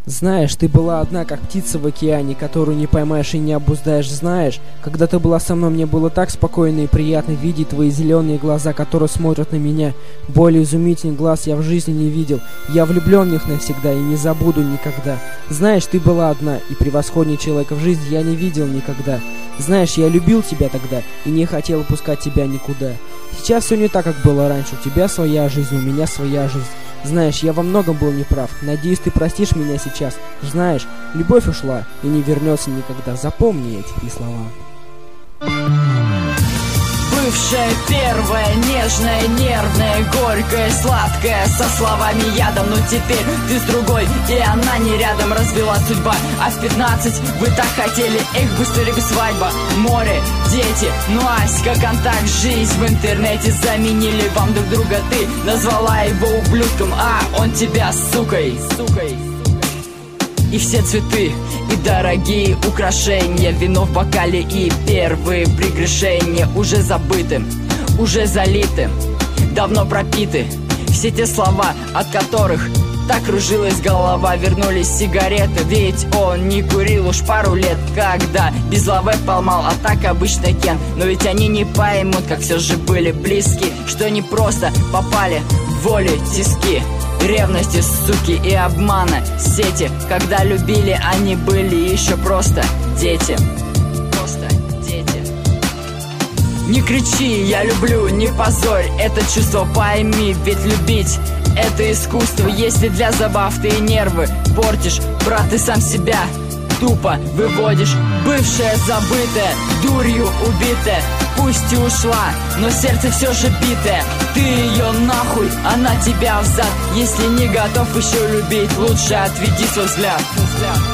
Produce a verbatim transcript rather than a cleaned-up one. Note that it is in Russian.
Знаешь, ты была одна, как птица в океане, которую не поймаешь и не обуздаешь. Знаешь, когда ты была со мной, мне было так спокойно и приятно видеть твои зеленые глаза, которые смотрят на меня. Более изумительных глаз я в жизни не видел. Я влюблен в них навсегда и не забуду никогда. Знаешь, ты была одна, и превосходней человека в жизни я не видел никогда. Знаешь, я любил тебя тогда и не хотел пускать тебя никуда. Сейчас все не так, как было раньше. У тебя своя жизнь, у меня своя жизнь. Знаешь, я во многом был неправ. Надеюсь, ты простишь меня сейчас. Знаешь, любовь ушла и не вернется никогда. Запомни эти три слова. Бывшая первая, нежная, нервная, горькая, сладкая, со словами ядом. Но теперь ты с другой, и она не рядом. Развела судьба, а в пятнадцать вы так хотели. Эх, быстрее бы свадьба, море, дети. Ну Аська, контакт, жизнь в интернете заменили вам друг друга. Ты назвала его ублюдком, а он тебя сукой, сукой. И все цветы, и дорогие украшения, вино в бокале и первые прегрешения уже забыты, уже залиты, давно пропиты. Все те слова, от которых так кружилась голова, вернулись сигареты, ведь он не курил уж пару лет, когда без лавы полмал, а так обычно Кен. Но ведь они не поймут, как все же были близки, что не просто попали в волю тиски. Ревности, суки и обмана, сети. Когда любили, они были еще просто дети. Просто дети. Не кричи, я люблю, не позорь это чувство, пойми, ведь любить это искусство. Если для забав ты нервы портишь, брат, ты сам себя тупо выводишь. Бывшая забытая, дурью убитая, пусть и ушла, но сердце все же битое. Ты ее нахуй, она тебя взад. Если не готов еще любить, лучше отведи свой взгляд.